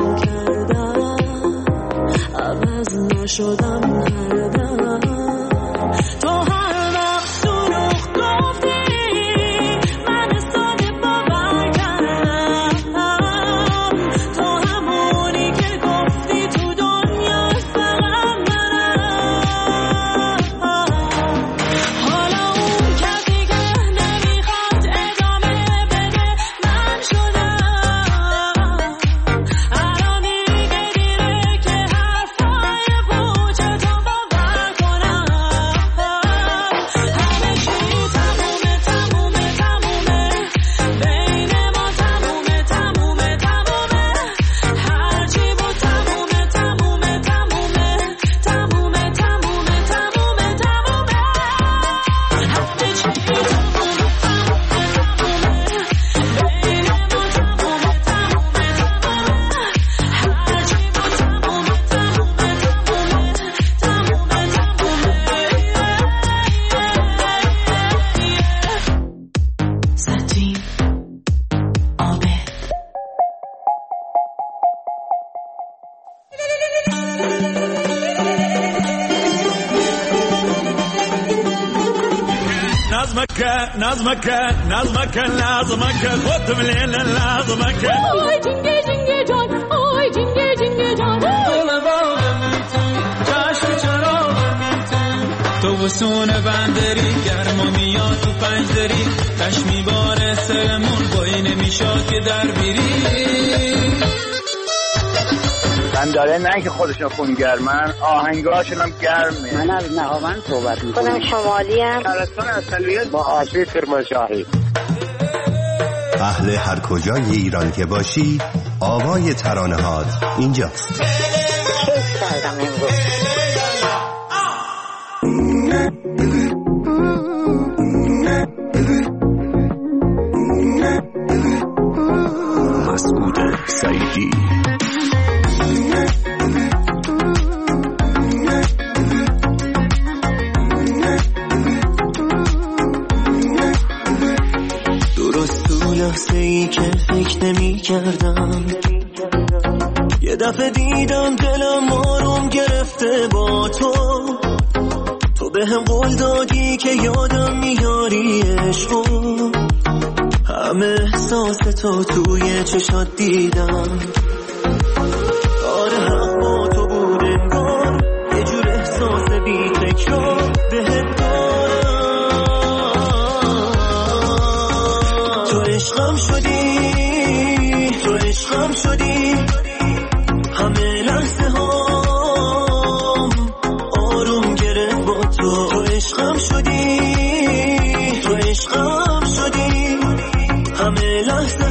کردم عوض نشدم هر دم تو هر وقت دروغ گفتی من ساده باور کردم تو همونی که گفتی تو دنیا فقط منم حالا اون کسی که نمیخواد ادامه بده من شدم الان دیگه دیره که حرفای پوچه تو باور کنم همه چی تمومه تمومه تمومه بین ما تمومه تمومه تمومه هرچی بود تمومه تمومه تمومه تمومه تمومه تمومه تمومه همه چی تمومه تمومه تمومه بین ما تمومه تمومه تمومه هرچی بود تمومه تمومه تمومه تمومه سطیم آبه نظمك خد من الليل نظمك آی جنگه جنگه جان آی جنگه جنگه جان چشم چراغ تو وسون بندری گرما میاد تو پنجدری تش میباره سرمون بایی نمیشاد که در بیری من داره نه که خودشون خونگرمن آهنگاشون هم گرمه. من از نهاوند صحبت میکنم. خودم شمالی ام. شهرستان اصلیت با آسیب کرمانشاهی. اهل هر کجای ایران که باشی آوای ترانه‌هات اینجاست. کیف کردم امروز. مسعود سعیدی درست تو لحظه ای که فکر نمی کردم یه دفعه دیدم دلم آروم گرفته با تو به هم قول دادی که یادم میاری عشقو همه احساس تو توی چشات دیدم آره حق با تو بود انگار یه جور احساس بی تکرار بهت دارم تو عشقم شدی تو عشقم شدی همه لحظه هام آروم گرفت با تو عشقم شدی تو عشقم شدی همه لحظه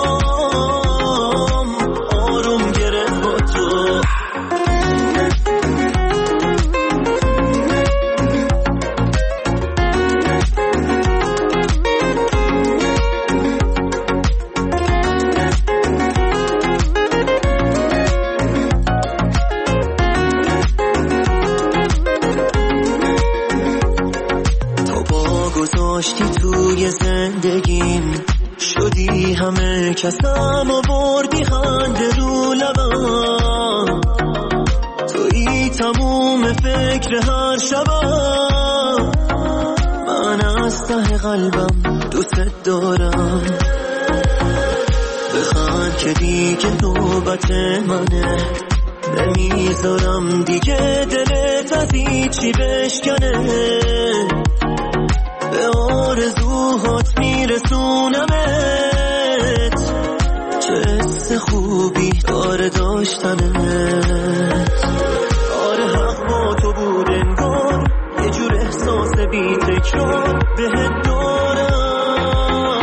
هام آروم گرفت با تو گذاشتی توی زندگیم شدی همه کسم آوردی خنده رو لبم توی تموم فکر هر شبم من از ته قلبم دوست دارم بخند که دیگه نوبت منه نمیذارم دیگه دلت از هیچی بشکنه به آرزوهات میرسونمت چه حس خوبی داره داشتنت آره حق با تو بود انگار یه جور احساس بی تکرار بهت دارم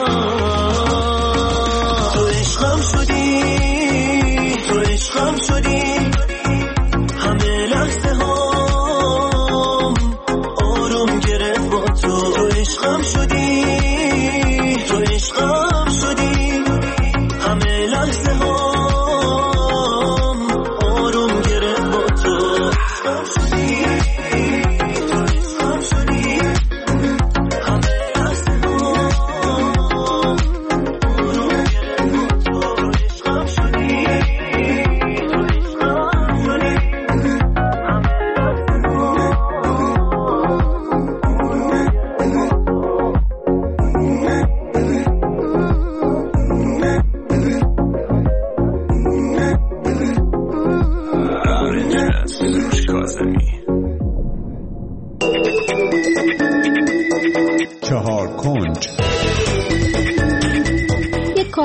تو عشقم شدی تو عشقم شدی همه لحظه هام آروم گرفت با تو عشقم شدی تو عشقم شدی همه لحظه هام آروم گرفت با تو عشقم شدی تو عشقم شدی همه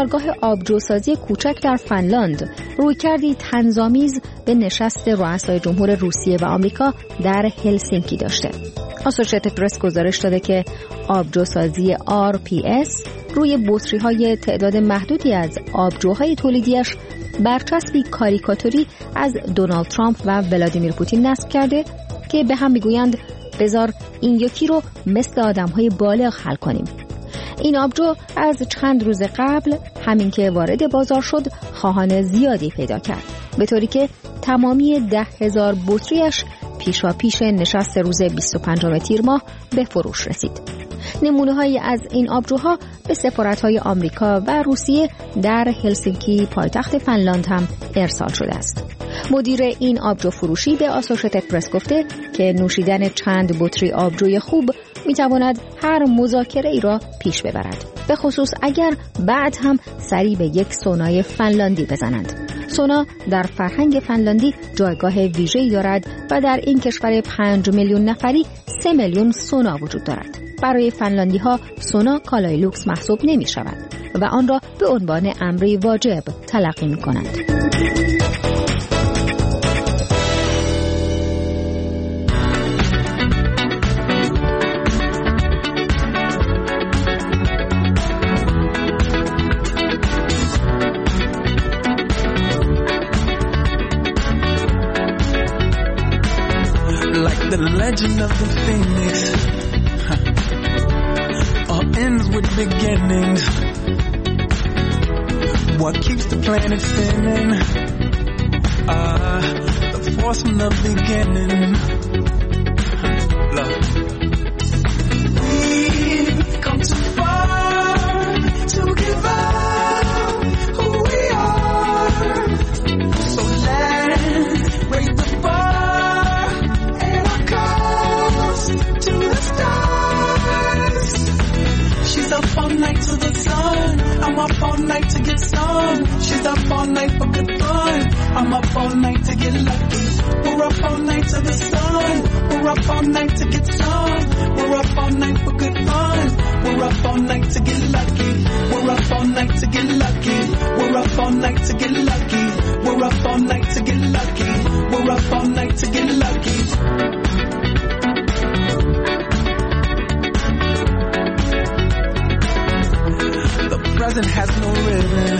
کارگاه آبجوسازی کوچک در فنلاند رویکردی طنزآمیز به نشست رؤسای جمهور روسیه و آمریکا در هلسینکی داشته. آسوشیتد پرس گزارش داده که آبجوسازی RPS روی بطری‌های تعداد محدودی از آبجوهای تولیدیش برچسبی کاریکاتوری از دونالد ترامپ و ولادیمیر پوتین نصب کرده که به هم میگویند بذار این یکی رو مثل آدم‌های بالغ حل کنیم. این آبجو از چند روز قبل همین که وارد بازار شد خواهان زیادی پیدا کرد، به طوری که تمامی 10,000 بطریش پیشاپیش نشست روز 25 تیر ماه به فروش رسید. نمونه‌هایی از این آبجوها به سفارت‌های آمریکا و روسیه در هلسینکی پایتخت فنلاند هم ارسال شده است. مدیر این آبجو فروشی به آسوشیتد پرس گفته که نوشیدن چند بطری آبجوی خوب میتواند هر مذاکره ای را پیش ببرد، به خصوص اگر بعد هم سری به یک سونای فنلاندی بزنند. سونا در فرهنگ فنلاندی جایگاه ویژه‌ای دارد و در این کشور 5 میلیون نفری 3 میلیون سونا وجود دارد. برای فنلاندی ها سونا کالای لوکس محسوب نمی شود و آن را به عنوان امری واجب تلقی می کنند. Like the legend of the phoenix, all ends with beginnings. What keeps the planet spinning? The force from the beginning. Love. We've come too far to give up who we are. So let's raise the bar and our cause to the stars. She's up all night to the sun. I'm up all night to get some. She's up all night for good fun. I'm up all night to get lucky. We're up all night to the sun. We're up all night to get some. We're up all night for good fun. We're up all night to get lucky. We're up all night to get lucky. We're up all night to get lucky. We're up all night to get lucky. We're up all night to get lucky. The present has no ribbon.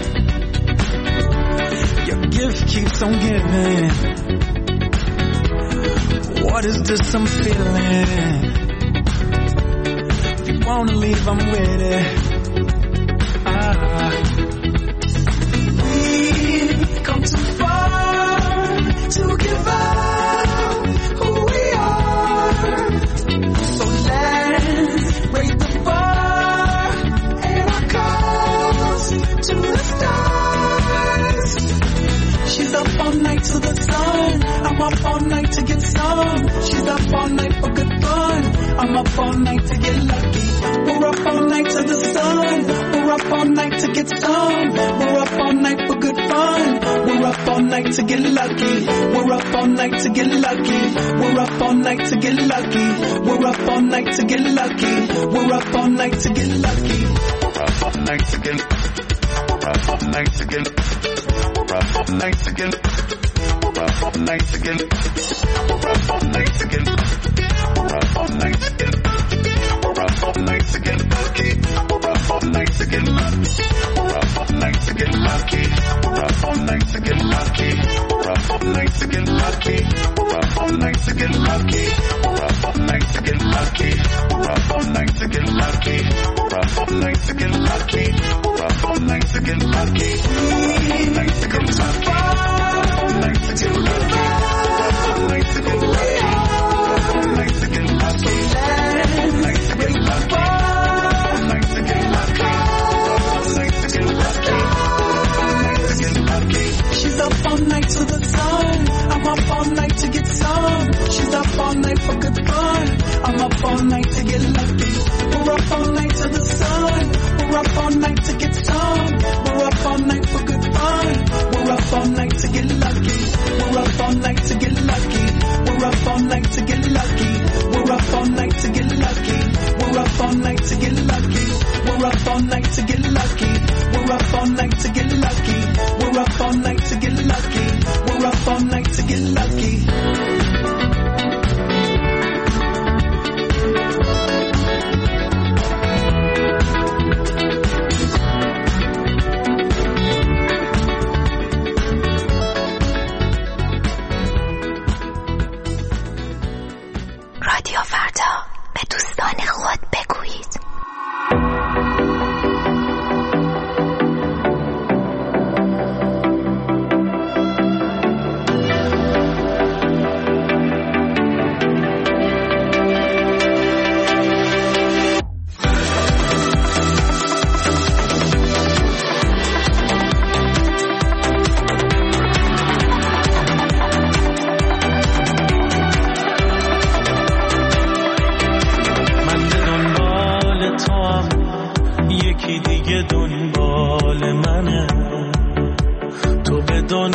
Your gift keeps on giving. What is this I'm feeling? If you wanna leave, I'm with it. We've come too far to give up who we are. So let's raise the bar and our cause to the stars. She's up all night to the sun. I'm up all night to get some. She's up all night for good fun. I'm up all night to get lucky. We're up all night to the sun. We're up all night to get some. We're up all night for good fun. We're up all night to get lucky. We're up all night to get lucky. We're up all night to get lucky. We're up all night to get lucky. We're up all night to get lucky. We're up all night to get. We're up all night to get. We're up all night to get. We're up all night to get. We're up all night to get. We're up all night to get. We're up all night to get lucky. We're up all night to get lucky. We're up all night to get lucky. We're up all night to get lucky. We're up all night to get lucky. We're up all night to get lucky. We're up all night to get lucky. We're up all night to get lucky. We're up all night to get lucky. We're up all night to get lucky. We're up all night to get lucky. We're up all night to get lucky. We're up all night to get lucky. We're up all night to get lucky. She's up all night to the sun. I'm up all night to get some. She's up all night for good fun. I'm up all night to get lucky. We're up all night to the sun. We're up all night to get some. We're up all night for good fun. We're up all night to get lucky. We're up all night to get lucky. We're up all night to get lucky. We're up all night to get lucky. We're up all night to get lucky. We're up all night to get lucky. We're up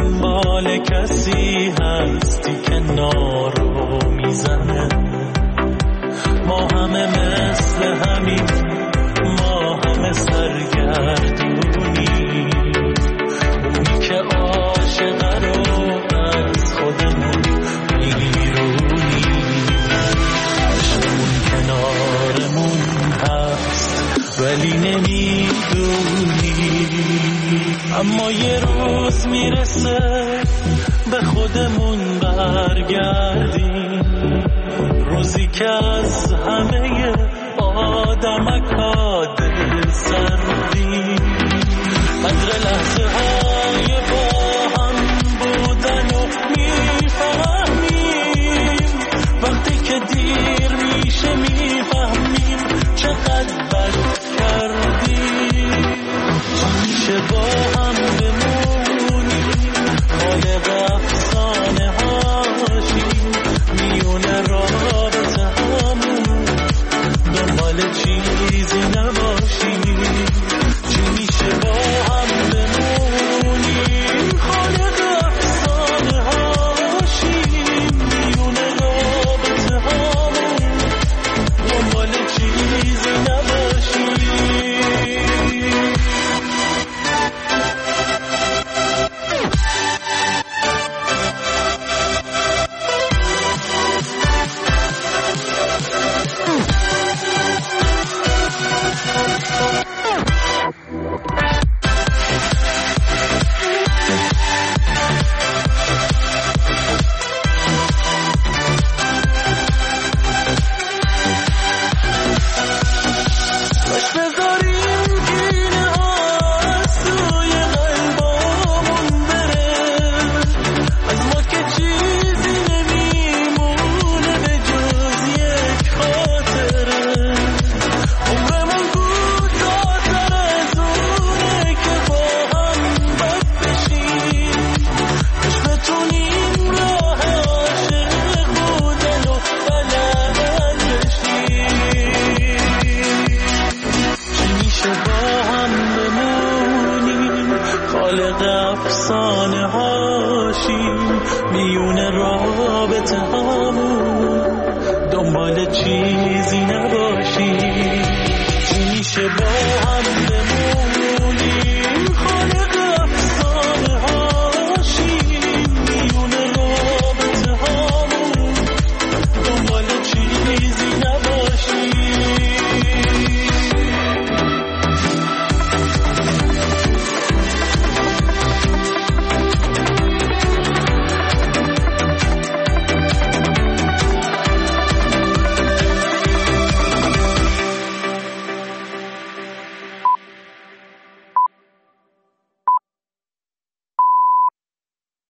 دنبال کسی هستی که نارو میزنه. ما همه مثل همین، ما همه سرگردونی، اونی که عاشقه رو از خودمون بیرونی، عشقمون کنارمون هست ولی نمیدونی. اما یه روز میرسه به خودمون برگردیم، روزی که از همه آدمکا دل سردیم، قدر لحظه های با هم بودن و میفهمیم، وقتی که دیر میشه میفهمیم چقدر بد کردیم. میشه با هم بمونیم، خالق افسانه هاشیم، میونه رابطه همون، دنبال چیزی نباشیم. چی میشه با هم بمونیم، خالق افسانه هاشیم، میونه رابطه همون، دنبال چیزی نباشیم. افسانه هاشیم، میونه رابطه همون، دنبال چیزی نباشیم. چی میشه با هم